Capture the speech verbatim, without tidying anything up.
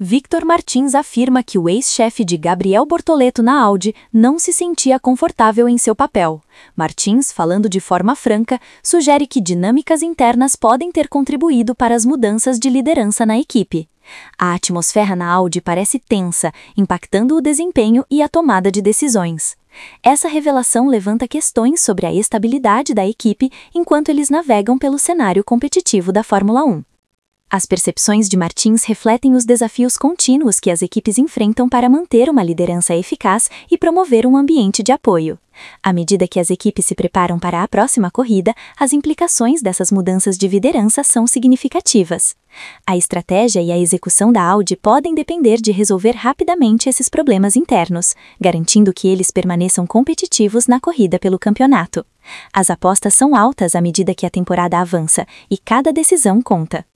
Victor Martins afirma que o ex-chefe de Gabriel Bortoleto na Audi não se sentia confortável em seu papel. Martins, falando de forma franca, sugere que dinâmicas internas podem ter contribuído para as mudanças de liderança na equipe. A atmosfera na Audi parece tensa, impactando o desempenho e a tomada de decisões. Essa revelação levanta questões sobre a estabilidade da equipe enquanto eles navegam pelo cenário competitivo da Fórmula um. As percepções de Martins refletem os desafios contínuos que as equipes enfrentam para manter uma liderança eficaz e promover um ambiente de apoio. À medida que as equipes se preparam para a próxima corrida, as implicações dessas mudanças de liderança são significativas. A estratégia e a execução da Audi podem depender de resolver rapidamente esses problemas internos, garantindo que eles permaneçam competitivos na corrida pelo campeonato. As apostas são altas à medida que a temporada avança, e cada decisão conta.